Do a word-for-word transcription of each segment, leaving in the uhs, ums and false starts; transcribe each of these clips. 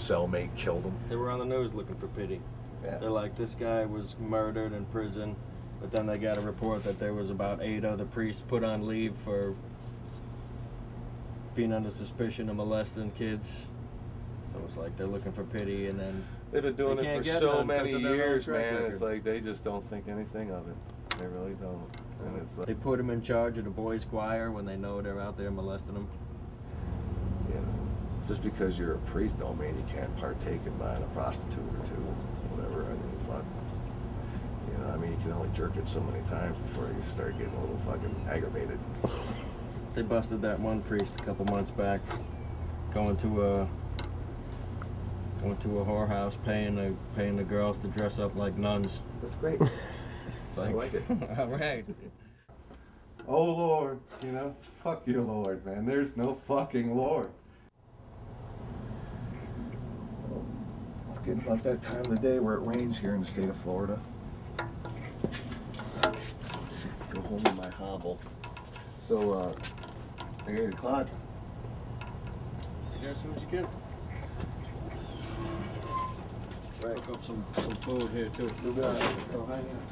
cellmate killed him. They were on the news looking for pity. Yeah. They're like, this guy was murdered in prison, but then they got a report that there was about eight other priests put on leave for being under suspicion of molesting kids. So it's like they're looking for pity, and then they've been doing they it for so many years, man. It's like they just don't think anything of it. They really don't. And it's like they put him in charge of the boys' choir when they know they're out there molesting them. You know, just because you're a priest don't mean you can't partake in buying a prostitute or two, whatever. I mean, fuck. You know, I mean, you can only jerk it so many times before you start getting a little fucking aggravated. They busted that one priest a couple months back, going to a going to a whorehouse, paying the paying the girls to dress up like nuns. That's great. Like, I like it. All right. Oh Lord, you know, fuck your Lord, man. There's no fucking Lord. It's getting about that time of the day where it rains here in the state of Florida. Go home in my hobble. So, uh, eight o'clock. You guys, as soon as you can. Right, cook up some some food here too. You got it. Go hang out.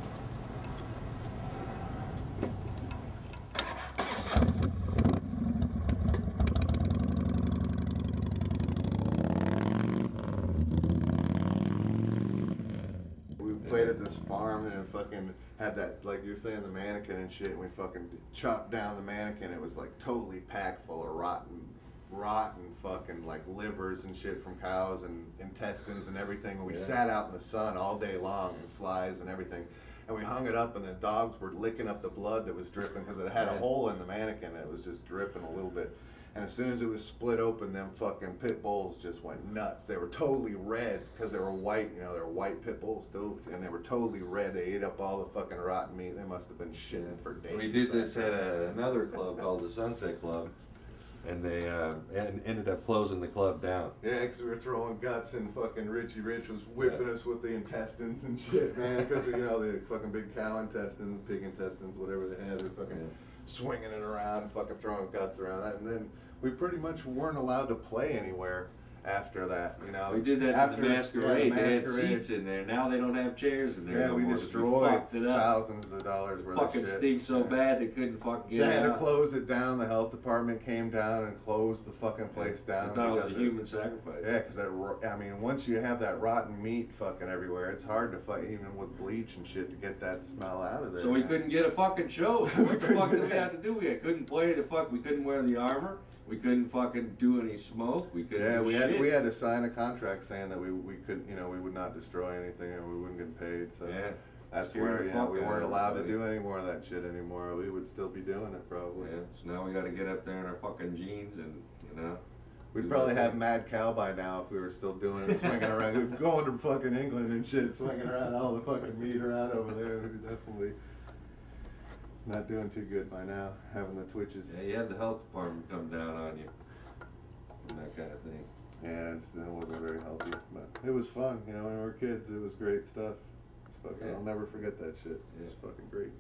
Played at this farm and fucking had that, like you're saying, the mannequin and shit, and we fucking chopped down the mannequin. It was like totally packed full of rotten, rotten fucking like livers and shit from cows and intestines and everything. And we yeah. sat out in the sun all day long and flies and everything. And we hung it up, and the dogs were licking up the blood that was dripping because it had yeah. a hole in the mannequin. It was just dripping a little bit. And as soon as it was split open, them fucking pit bulls just went nuts. They were totally red because they were white, you know, they were white pit bulls still, and they were totally red. They ate up all the fucking rotten meat. They must have been shitting for days. We did this at a, another club called the Sunset Club, and they uh, and ended up closing the club down. Yeah, because we were throwing guts, and fucking Richie Rich was whipping yeah. us with the intestines and shit, man. Because, you know, the fucking big cow intestines, pig intestines, whatever they had, they're fucking... Yeah. swinging it around and fucking throwing guts around that, and then we pretty much weren't allowed to play anywhere after that, you know. We did that after, to the Masquerade. Yeah, the they Masquerade. had seats in there. Now they don't have chairs in there. Yeah, no we more, destroyed we it up. thousands of dollars worth fucking of shit. Fucking stinks so yeah. bad they couldn't fucking get they it had out. to close it down. The health department came down and closed the fucking place down. I thought it was a human sacrifice. Yeah, because I mean, once you have that rotten meat fucking everywhere, it's hard to fight, even with bleach and shit, to get that smell out of there. So we couldn't get a fucking show. What the fuck did we have to do? We couldn't play the fuck. We couldn't wear the armor. We couldn't fucking do any smoke. We couldn't. Yeah, do we shit. had we had to sign a contract saying that we we couldn't, you know, we would not destroy anything and we wouldn't get paid. So yeah. that's Scared where, yeah, we weren't allowed to do any more of that shit anymore. We would still be doing it probably. Yeah. So now we got to get up there in our fucking jeans and, you know. We'd probably have Mad Cow by now if we were still doing it, swinging around, going to fucking England and shit, swinging around all the fucking meat around over there. We'd definitely not doing too good by now, having the twitches. Yeah, you had the health department come down on you and that kind of thing. Yeah, it's, it wasn't very healthy, but it was fun. You know, when we were kids, it was great stuff. Fucking, yeah. I'll never forget that shit. Yeah. It was fucking great.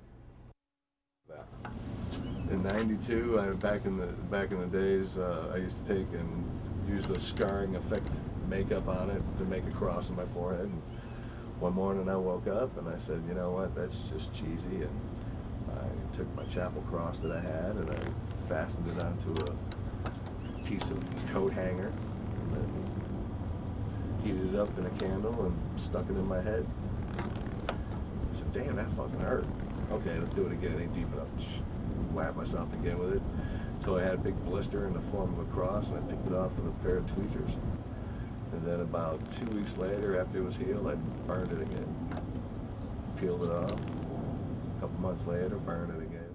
In ninety-two, I back in the back in the days, uh, I used to take and use the scarring effect makeup on it to make a cross on my forehead. And one morning I woke up and I said, you know what, that's just cheesy. And I took my chapel cross that I had and I fastened it onto a piece of coat hanger and then heated it up in a candle and stuck it in my head. I said, damn, that fucking hurt. Okay, let's do it again. It ain't deep enough. Whap myself again with it. So I had a big blister in the form of a cross, and I picked it off with a pair of tweezers. And then about two weeks later, after it was healed, I burned it again. Peeled it off. A couple months later, burned it again.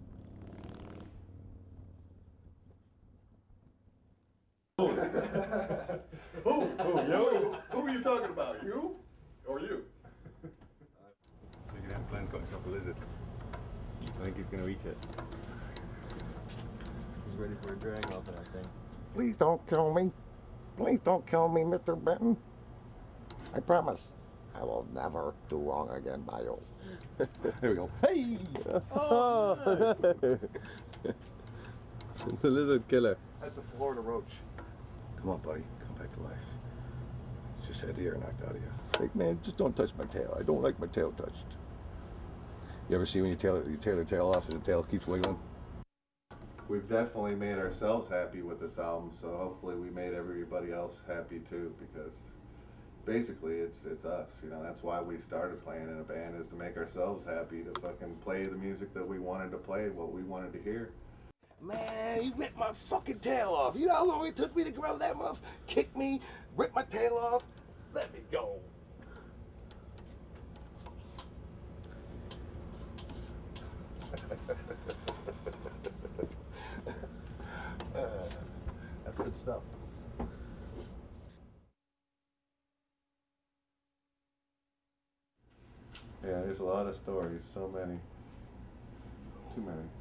Who? Who? Yo? Who are you talking about? You? Or you? Glenn's got himself a lizard. I think he's going to eat it. He's ready for a drag off of that thing. Please don't kill me. Please don't kill me, Mister Benton. I promise I will never do wrong again by you. Here we go. Hey! Oh, The lizard killer. That's a Florida roach. Come on, buddy. Come back to life. just had the air knocked out of you. Like, man, just don't touch my tail. I don't like my tail touched. You ever see when you tail you tear the tail off and the tail keeps wiggling? We've definitely made ourselves happy with this album, so hopefully we made everybody else happy too, because basically it's it's us, you know, that's why we started playing in a band, is to make ourselves happy, to fucking play the music that we wanted to play, what we wanted to hear. Man, he ripped my fucking tail off. You know how long it took me to grow that muff? Kick me, rip my tail off, let me go. uh, that's good stuff. Yeah, there's a lot of stories, so many. Too many.